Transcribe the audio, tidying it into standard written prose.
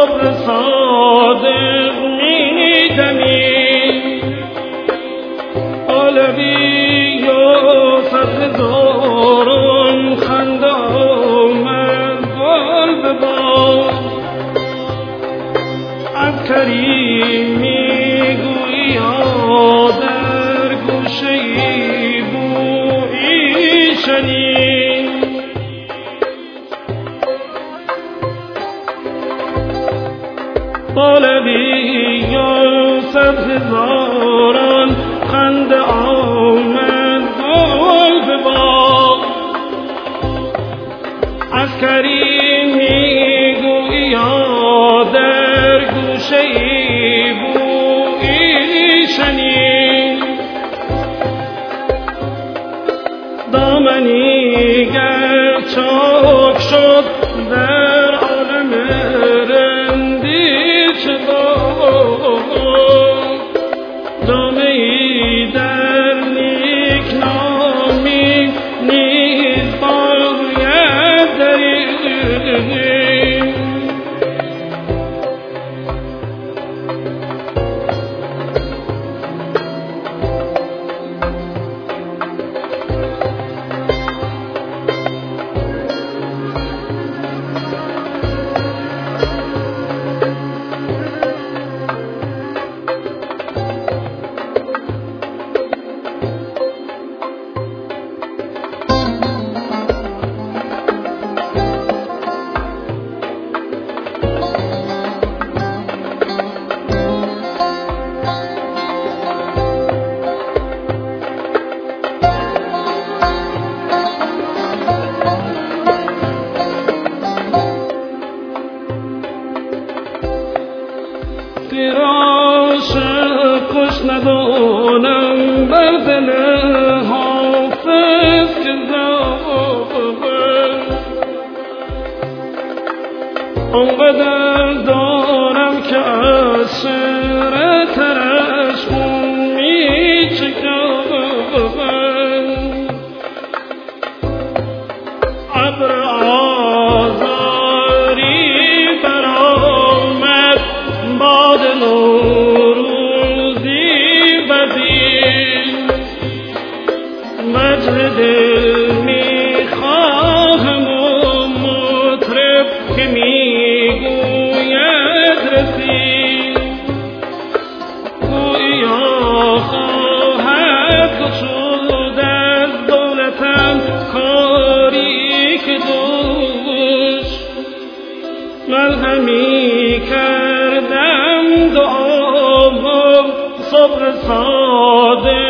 صبر صادق میدمی عالمی و صد هزاران خنده آمد گل به باد از کریم میگویی در گوشه ای بویی شنید طالبی و صد هزاران خنده آمد گل به باد از کریم میگویی در گوشه ای بویی شنید دامنی گر چاک شد در عالم دامه‌ای در نیک نامی نیز باید داریم خوش ندانم بر دل حافظ که زابم آنقدر دارم که از شعر ترش خون می چکم ابر آزاری برآمد باد وجه دل میخواهم و مطرب که میگوید رسید گویا خواهد گشود از دولتم کاری که دوش ملهمی کردم دعا و صبر صادق